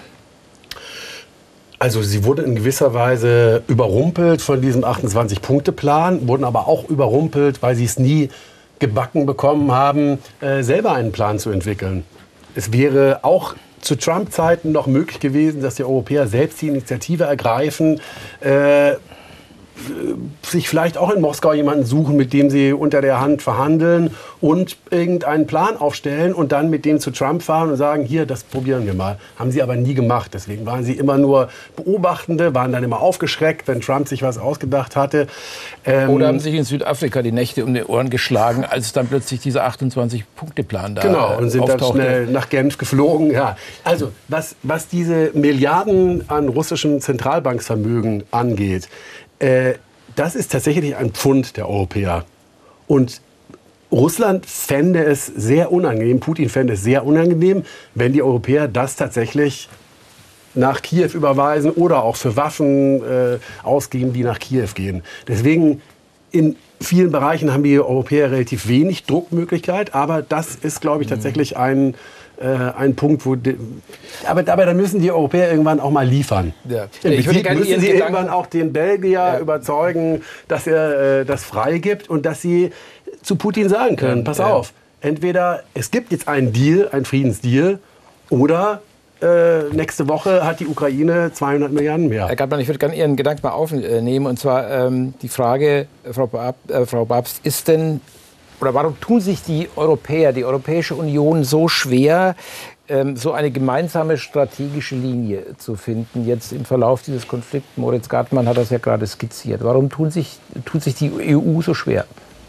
Also sie wurden in gewisser Weise überrumpelt von diesem achtundzwanzig-Punkte-Plan, wurden aber auch überrumpelt, weil sie es nie gebacken bekommen haben, äh, selber einen Plan zu entwickeln. Es wäre auch zu Trump-Zeiten noch möglich gewesen, dass die Europäer selbst die Initiative ergreifen, äh, sich vielleicht auch in Moskau jemanden suchen, mit dem sie unter der Hand verhandeln und irgendeinen Plan aufstellen und dann mit dem zu Trump fahren und sagen, hier, das probieren wir mal. Haben sie aber nie gemacht. Deswegen waren sie immer nur Beobachtende, waren dann immer aufgeschreckt, wenn Trump sich was ausgedacht hatte. Ähm Oder haben sich in Südafrika die Nächte um die Ohren geschlagen, als dann plötzlich dieser achtundzwanzig-Punkte-Plan da Genau, und sind auftauchte. dann schnell nach Genf geflogen. Ja. Also, was, was diese Milliarden an russischem Zentralbanksvermögen angeht, Äh, das ist tatsächlich ein Pfund der Europäer. Und Russland fände es sehr unangenehm, Putin fände es sehr unangenehm, wenn die Europäer das tatsächlich nach Kiew überweisen oder auch für Waffen äh, ausgeben, die nach Kiew gehen. Deswegen in vielen Bereichen haben die Europäer relativ wenig Druckmöglichkeit, aber das ist, glaube ich, tatsächlich ein Äh, ein Punkt, wo... De, aber, aber da müssen die Europäer irgendwann auch mal liefern. Ja. Ich würde gerne müssen sie Gedanken irgendwann auch den Belgier ja. überzeugen, dass er äh, das freigibt und dass sie zu Putin sagen können, ja, pass ja. auf, entweder es gibt jetzt einen Deal, einen Friedensdeal, oder äh, nächste Woche hat die Ukraine zweihundert Milliarden mehr. Herr Gartmann, ich würde gerne Ihren Gedanken mal aufnehmen, und zwar ähm, die Frage, Frau, Bab, äh, Frau Babst, ist denn... Oder warum tun sich die Europäer, die Europäische Union so schwer, ähm, so eine gemeinsame strategische Linie zu finden, jetzt im Verlauf dieses Konflikts? Moritz Gartmann hat das ja gerade skizziert. Warum tun sich, tut sich die E U so schwer?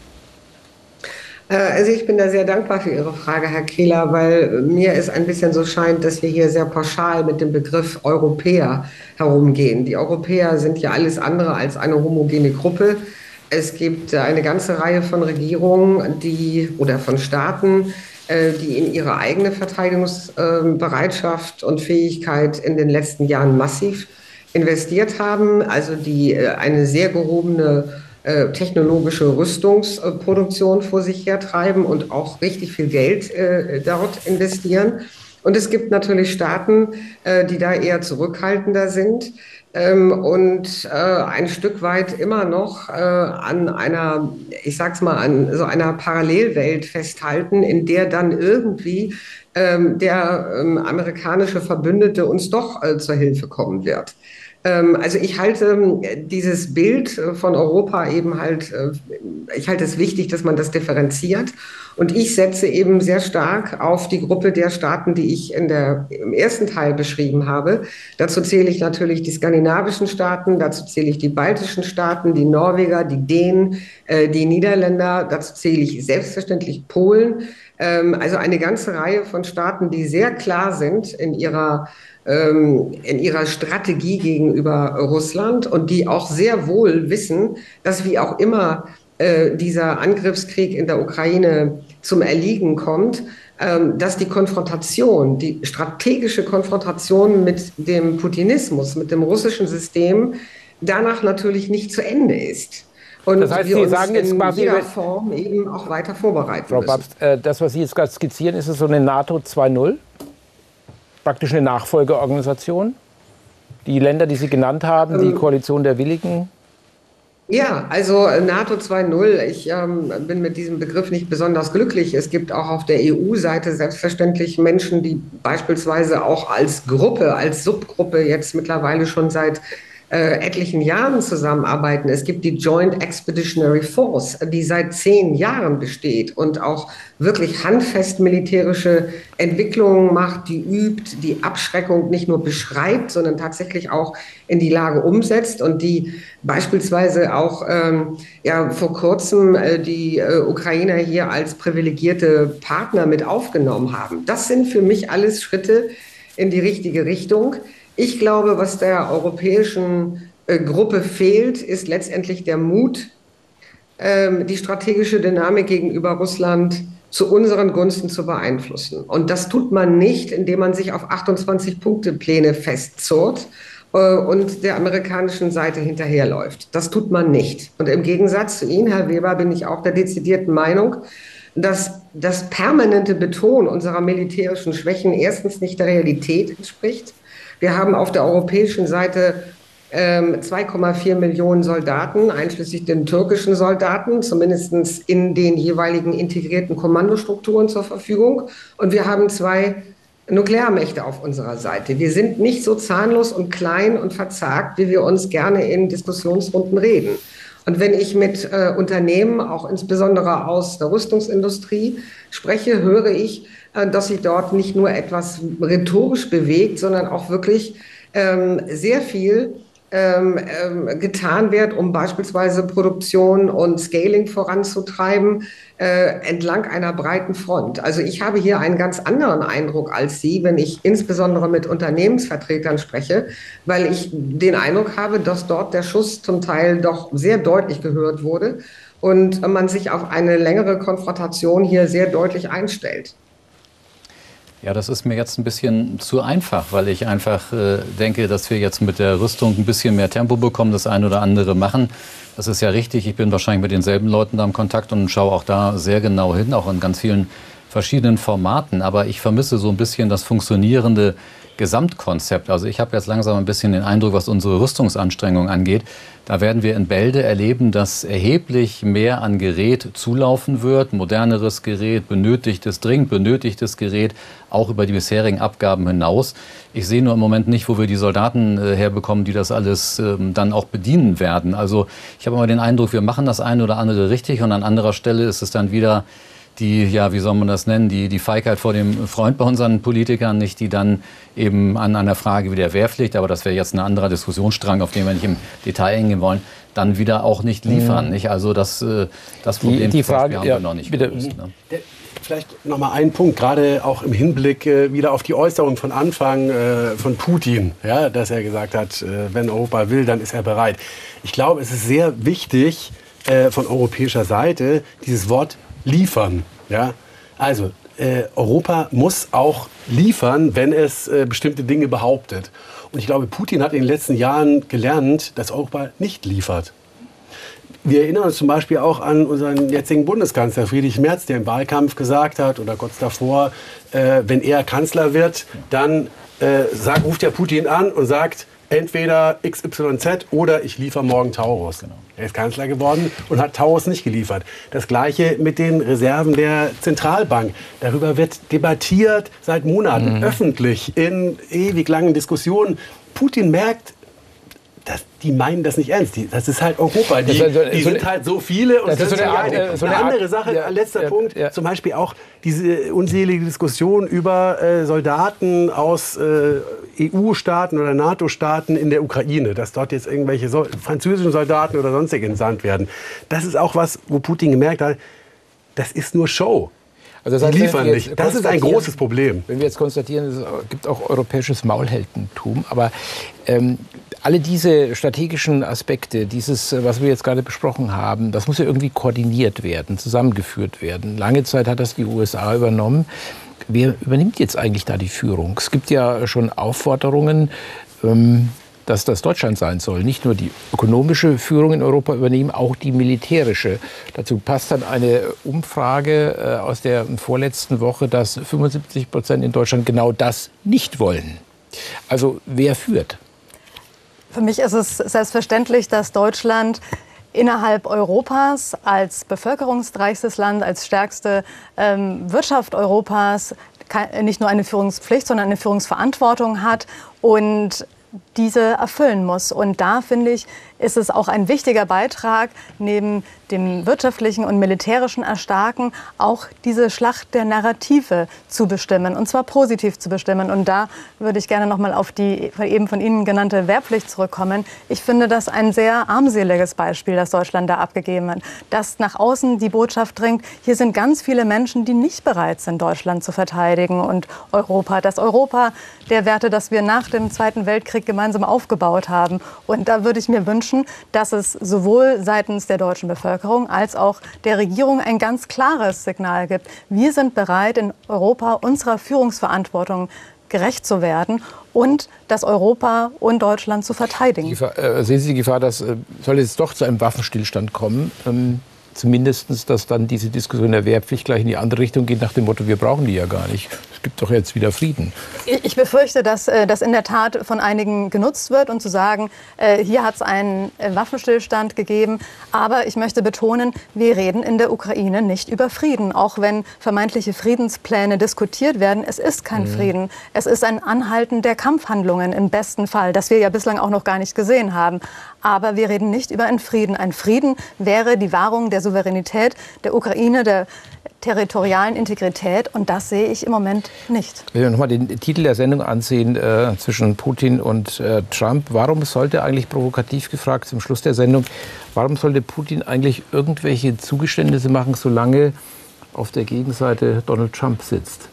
Also ich bin da sehr dankbar für Ihre Frage, Herr Kehler, weil mir es ein bisschen so scheint, dass wir hier sehr pauschal mit dem Begriff Europäer herumgehen. Die Europäer sind ja alles andere als eine homogene Gruppe. Es gibt eine ganze Reihe von Regierungen, die oder von Staaten, die in ihre eigene Verteidigungsbereitschaft und Fähigkeit in den letzten Jahren massiv investiert haben, also die eine sehr gehobene technologische Rüstungsproduktion vor sich hertreiben und auch richtig viel Geld dort investieren. Und es gibt natürlich Staaten, die da eher zurückhaltender sind und ein Stück weit immer noch an einer, ich sag's mal, an so einer Parallelwelt festhalten, in der dann irgendwie der amerikanische Verbündete uns doch zur Hilfe kommen wird. Also ich halte dieses Bild von Europa eben halt, ich halte es wichtig, dass man das differenziert. Und ich setze eben sehr stark auf die Gruppe der Staaten, die ich in der, im ersten Teil beschrieben habe. Dazu zähle ich natürlich die skandinavischen Staaten, dazu zähle ich die baltischen Staaten, die Norweger, die Dänen, äh, die Niederländer, dazu zähle ich selbstverständlich Polen. Ähm, also eine ganze Reihe von Staaten, die sehr klar sind in ihrer in ihrer Strategie gegenüber Russland und die auch sehr wohl wissen, dass wie auch immer äh, dieser Angriffskrieg in der Ukraine zum Erliegen kommt, ähm, dass die Konfrontation, die strategische Konfrontation mit dem Putinismus, mit dem russischen System danach natürlich nicht zu Ende ist. Und das heißt, wir Sie uns sagen jetzt in quasi, jeder Form eben auch weiter vorbereiten Frau müssen. Babst, äh, das, was Sie jetzt gerade skizzieren, ist es so eine NATO zwei Punkt null? Praktisch eine Nachfolgeorganisation? Die Länder, die Sie genannt haben, die Koalition der Willigen? Ja, also NATO zwei Punkt null, ich ähm, bin mit diesem Begriff nicht besonders glücklich. Es gibt auch auf der E U-Seite selbstverständlich Menschen, die beispielsweise auch als Gruppe, als Subgruppe jetzt mittlerweile schon seit äh, etlichen Jahren zusammenarbeiten. Es gibt die Joint Expeditionary Force, die seit zehn Jahren besteht und auch wirklich handfest militärische Entwicklungen macht, die übt, die Abschreckung nicht nur beschreibt, sondern tatsächlich auch in die Lage umsetzt und die beispielsweise auch ähm, ja, vor kurzem äh, die äh, Ukrainer hier als privilegierte Partner mit aufgenommen haben. Das sind für mich alles Schritte in die richtige Richtung. Ich glaube, was der europäischen äh, Gruppe fehlt, ist letztendlich der Mut, ähm, die strategische Dynamik gegenüber Russland zu unseren Gunsten zu beeinflussen. Und das tut man nicht, indem man sich auf achtundzwanzig-Punkte-Pläne festzurrt äh, und der amerikanischen Seite hinterherläuft. Das tut man nicht. Und im Gegensatz zu Ihnen, Herr Weber, bin ich auch der dezidierten Meinung, dass das permanente Betonen unserer militärischen Schwächen erstens nicht der Realität entspricht. Wir haben auf der europäischen Seite ähm, zwei Komma vier Millionen Soldaten, einschließlich den türkischen Soldaten, zumindest in den jeweiligen integrierten Kommandostrukturen zur Verfügung. Und wir haben zwei Nuklearmächte auf unserer Seite. Wir sind nicht so zahnlos und klein und verzagt, wie wir uns gerne in Diskussionsrunden reden. Und wenn ich mit äh, Unternehmen, auch insbesondere aus der Rüstungsindustrie, spreche, höre ich, äh, dass sich dort nicht nur etwas rhetorisch bewegt, sondern auch wirklich ähm, sehr viel ähm, ähm, getan wird, um beispielsweise Produktion und Scaling voranzutreiben, äh, entlang einer breiten Front. Also ich habe hier einen ganz anderen Eindruck als Sie, wenn ich insbesondere mit Unternehmensvertretern spreche, weil ich den Eindruck habe, dass dort der Schuss zum Teil doch sehr deutlich gehört wurde und man sich auf eine längere Konfrontation hier sehr deutlich einstellt. Ja, das ist mir jetzt ein bisschen zu einfach, weil ich einfach äh, denke, dass wir jetzt mit der Rüstung ein bisschen mehr Tempo bekommen, das eine oder andere machen. Das ist ja richtig. Ich bin wahrscheinlich mit denselben Leuten da im Kontakt und schaue auch da sehr genau hin, auch in ganz vielen verschiedenen Formaten. Aber ich vermisse so ein bisschen das funktionierende Gesamtkonzept. Also ich habe jetzt langsam ein bisschen den Eindruck, was unsere Rüstungsanstrengungen angeht. Da werden wir in Bälde erleben, dass erheblich mehr an Gerät zulaufen wird, moderneres Gerät, benötigtes, dringend benötigtes Gerät, auch über die bisherigen Abgaben hinaus. Ich sehe nur im Moment nicht, wo wir die Soldaten äh, herbekommen, die das alles ähm, dann auch bedienen werden. Also ich habe immer den Eindruck, wir machen das eine oder andere richtig und an anderer Stelle ist es dann wieder die, ja, wie soll man das nennen, die, die Feigheit vor dem Freund bei unseren Politikern, nicht, die dann eben an einer Frage wie der Wehrpflicht, aber das wäre jetzt ein anderer Diskussionsstrang, auf den wir nicht im Detail eingehen wollen, dann wieder auch nicht liefern. Mhm. Nicht? Also das, das Problem die, die Frage, haben ja, wir noch nicht bitte. gelöst. Ne? Vielleicht noch mal einen Punkt, gerade auch im Hinblick äh, wieder auf die Äußerung von Anfang äh, von Putin, ja, dass er gesagt hat, äh, wenn Europa will, dann ist er bereit. Ich glaube, es ist sehr wichtig äh, von europäischer Seite dieses Wort liefern. Ja? Also äh, Europa muss auch liefern, wenn es äh, bestimmte Dinge behauptet. Und ich glaube, Putin hat in den letzten Jahren gelernt, dass Europa nicht liefert. Wir erinnern uns zum Beispiel auch an unseren jetzigen Bundeskanzler Friedrich Merz, der im Wahlkampf gesagt hat oder kurz davor, äh, wenn er Kanzler wird, dann äh, sagt, ruft er Putin an und sagt, entweder X Y Z oder ich liefere morgen Taurus. Genau. Er ist Kanzler geworden und hat Taurus nicht geliefert. Das Gleiche mit den Reserven der Zentralbank. Darüber wird debattiert seit Monaten, mhm. öffentlich, in ewig langen Diskussionen. Putin merkt, das, die meinen das nicht ernst. Die, das ist halt Europa. Die, so, die so, sind halt so viele. Und das ist so eine, Art, eine, so eine, eine andere Art, Sache, ja, letzter ja, Punkt, ja. zum Beispiel auch diese unselige Diskussion über äh, Soldaten aus äh, E U-Staaten oder NATO-Staaten in der Ukraine, dass dort jetzt irgendwelche so französischen Soldaten oder sonstige entsandt werden. Das ist auch was, wo Putin gemerkt hat, das ist nur Show. Also das heißt, die liefern nicht. Das ist ein großes Problem. Wenn wir jetzt konstatieren, es gibt auch europäisches Maulheldentum, aber ähm, alle diese strategischen Aspekte, dieses, was wir jetzt gerade besprochen haben, das muss ja irgendwie koordiniert werden, zusammengeführt werden. Lange Zeit hat das die U S A übernommen. Wer übernimmt jetzt eigentlich da die Führung? Es gibt ja schon Aufforderungen, ähm, dass das Deutschland sein soll. Nicht nur die ökonomische Führung in Europa übernehmen, auch die militärische. Dazu passt dann eine Umfrage äh, aus der vorletzten Woche, dass fünfundsiebzig Prozent in Deutschland genau das nicht wollen. Also wer führt? Für mich ist es selbstverständlich, dass Deutschland innerhalb Europas als bevölkerungsreichstes Land, als stärkste ähm, Wirtschaft Europas nicht nur eine Führungspflicht, sondern eine Führungsverantwortung hat und diese erfüllen muss. Und da, finde ich, ist es auch ein wichtiger Beitrag, neben dem wirtschaftlichen und militärischen Erstarken auch diese Schlacht der Narrative zu bestimmen, und zwar positiv zu bestimmen. Und da würde ich gerne noch mal auf die eben von Ihnen genannte Wehrpflicht zurückkommen. Ich finde das ein sehr armseliges Beispiel, das Deutschland da abgegeben hat, dass nach außen die Botschaft dringt, hier sind ganz viele Menschen, die nicht bereit sind, Deutschland zu verteidigen und Europa. Das Europa der Werte, das wir nach dem Zweiten Weltkrieg gemeinsam aufgebaut haben. Und da würde ich mir wünschen, dass es sowohl seitens der deutschen Bevölkerung als auch der Regierung ein ganz klares Signal gibt. Wir sind bereit, in Europa unserer Führungsverantwortung gerecht zu werden und das Europa und Deutschland zu verteidigen. Gefahr, äh, sehen Sie die Gefahr, dass äh, soll es doch zu einem Waffenstillstand kommen, ähm, zumindest, dass dann diese Diskussion der Wehrpflicht gleich in die andere Richtung geht, nach dem Motto, wir brauchen die ja gar nicht. Es gibt doch jetzt wieder Frieden. Ich befürchte, dass das in der Tat von einigen genutzt wird, um zu sagen, hier hat es einen Waffenstillstand gegeben. Aber ich möchte betonen, wir reden in der Ukraine nicht über Frieden. Auch wenn vermeintliche Friedenspläne diskutiert werden, es ist kein mhm. Frieden. Es ist ein Anhalten der Kampfhandlungen im besten Fall, das wir ja bislang auch noch gar nicht gesehen haben. Aber wir reden nicht über einen Frieden. Ein Frieden wäre die Wahrung der Souveränität der Ukraine, der territorialen Integrität. Und das sehe ich im Moment nicht. Wenn wir nochmal den Titel der Sendung ansehen, äh, zwischen Putin und äh, Trump. Warum sollte eigentlich, provokativ gefragt zum Schluss der Sendung, warum sollte Putin eigentlich irgendwelche Zugeständnisse machen, solange auf der Gegenseite Donald Trump sitzt?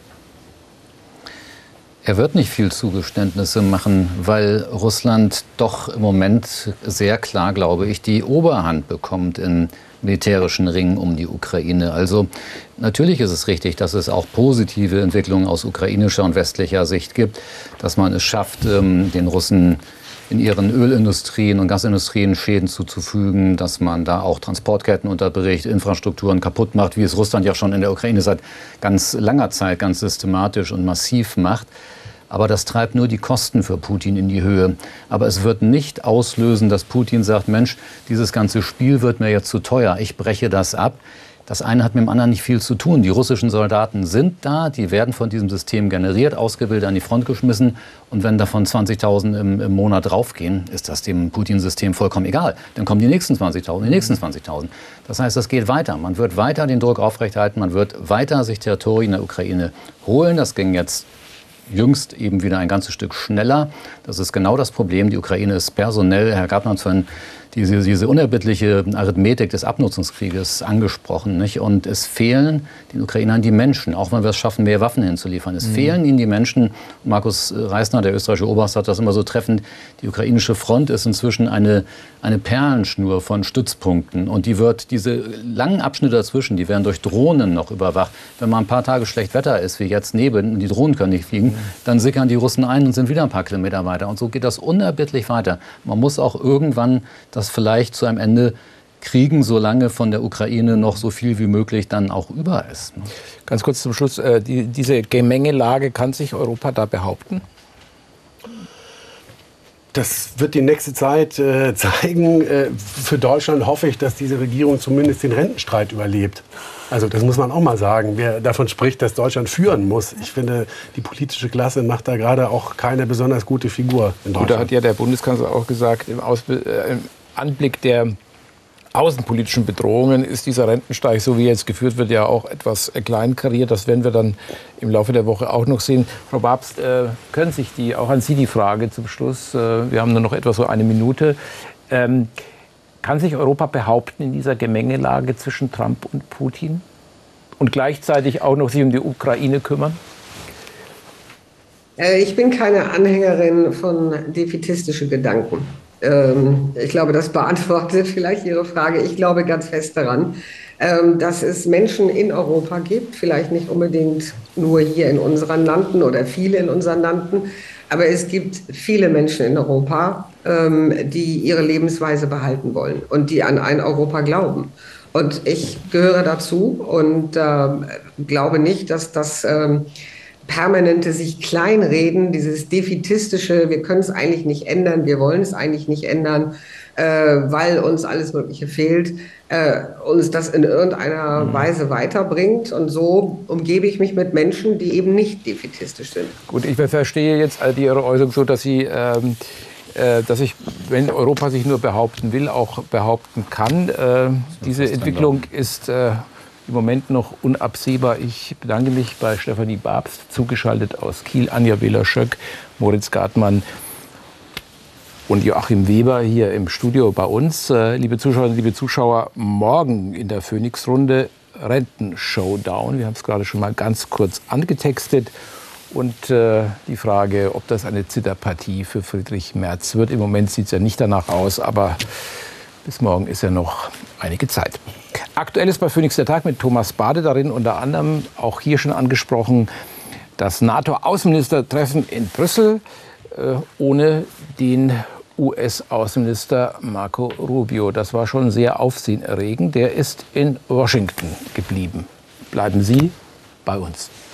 Er wird nicht viel Zugeständnisse machen, weil Russland doch im Moment sehr klar, glaube ich, die Oberhand bekommt in militärischen Ringen um die Ukraine. Also natürlich ist es richtig, dass es auch positive Entwicklungen aus ukrainischer und westlicher Sicht gibt, dass man es schafft, den Russen in ihren Ölindustrien und Gasindustrien Schäden zuzufügen, dass man da auch Transportketten unterbricht, Infrastrukturen kaputt macht, wie es Russland ja schon in der Ukraine seit ganz langer Zeit ganz systematisch und massiv macht. Aber das treibt nur die Kosten für Putin in die Höhe. Aber es wird nicht auslösen, dass Putin sagt, Mensch, dieses ganze Spiel wird mir jetzt zu teuer, ich breche das ab. Das eine hat mit dem anderen nicht viel zu tun. Die russischen Soldaten sind da, die werden von diesem System generiert, ausgebildet, an die Front geschmissen. Und wenn davon zwanzigtausend im, im Monat draufgehen, ist das dem Putin-System vollkommen egal. Dann kommen die nächsten zwanzigtausend, die nächsten zwanzigtausend. Das heißt, das geht weiter. Man wird weiter den Druck aufrechterhalten, man wird weiter sich Territorien in der Ukraine holen. Das ging jetzt jüngst eben wieder ein ganzes Stück schneller. Das ist genau das Problem. Die Ukraine ist personell, Herr Gartmann, von diese, diese unerbittliche Arithmetik des Abnutzungskrieges angesprochen. Nicht? Und es fehlen den Ukrainern die Menschen, auch wenn wir es schaffen, mehr Waffen hinzuliefern. Es mhm. fehlen ihnen die Menschen. Markus Reisner, der österreichische Oberst, hat das immer so treffend. Die ukrainische Front ist inzwischen eine, eine Perlenschnur von Stützpunkten. Und die wird, diese langen Abschnitte dazwischen, die werden durch Drohnen noch überwacht. Wenn mal ein paar Tage schlecht Wetter ist, wie jetzt Nebel, und die Drohnen können nicht fliegen, mhm. dann sickern die Russen ein und sind wieder ein paar Kilometer weiter. Und so geht das unerbittlich weiter. Man muss auch irgendwann das vielleicht zu einem Ende kriegen, solange von der Ukraine noch so viel wie möglich dann auch über ist. Ganz kurz zum Schluss, äh, die, diese Gemengelage, kann sich Europa da behaupten? Das wird die nächste Zeit äh, zeigen. Äh, für Deutschland hoffe ich, dass diese Regierung zumindest den Rentenstreit überlebt. Also das muss man auch mal sagen. Wer davon spricht, dass Deutschland führen muss. Ich finde, die politische Klasse macht da gerade auch keine besonders gute Figur in Deutschland. Gut, da hat ja der Bundeskanzler auch gesagt, im, Ausbe äh, im Anblick der außenpolitischen Bedrohungen ist dieser Rentenstreich, so wie er jetzt geführt wird, ja auch etwas kleinkariert. Das werden wir dann im Laufe der Woche auch noch sehen. Frau Babst, äh, können sich die, auch an Sie die Frage zum Schluss, äh, wir haben nur noch etwa so eine Minute, ähm, kann sich Europa behaupten in dieser Gemengelage zwischen Trump und Putin und gleichzeitig auch noch sich um die Ukraine kümmern? Ich bin keine Anhängerin von defätistischen Gedanken. Ich glaube, das beantwortet vielleicht Ihre Frage. Ich glaube ganz fest daran, dass es Menschen in Europa gibt, vielleicht nicht unbedingt nur hier in unseren Landen oder viele in unseren Landen, aber es gibt viele Menschen in Europa, die ihre Lebensweise behalten wollen und die an ein Europa glauben. Und ich gehöre dazu und äh, glaube nicht, dass das äh, permanente sich kleinreden, dieses defätistische, wir können es eigentlich nicht ändern, wir wollen es eigentlich nicht ändern, äh, weil uns alles Mögliche fehlt, äh, uns das in irgendeiner mhm. Weise weiterbringt. Und so umgebe ich mich mit Menschen, die eben nicht defätistisch sind. Gut, ich verstehe jetzt die Ihre Äußerung so, dass Sie, ähm, äh, dass ich, wenn Europa sich nur behaupten will, auch behaupten kann. Äh, diese Entwicklung ist äh, im Moment noch unabsehbar. Ich bedanke mich bei Stefanie Babst, zugeschaltet aus Kiel, Anja Wehler-Schöck, Moritz Gartmann und Joachim Weber hier im Studio bei uns. Äh, liebe Zuschauerinnen, liebe Zuschauer, morgen in der Phoenix-Runde Rentenshowdown. Wir haben es gerade schon mal ganz kurz angetextet. Und äh, die Frage, ob das eine Zitterpartie für Friedrich Merz wird. Im Moment sieht es ja nicht danach aus, aber bis morgen ist ja noch einige Zeit. Aktuell ist bei Phoenix der Tag mit Thomas Bade, darin unter anderem auch hier schon angesprochen, das NATO-Außenministertreffen in Brüssel äh, ohne den U S-Außenminister Marco Rubio. Das war schon sehr aufsehenerregend. Der ist in Washington geblieben. Bleiben Sie bei uns.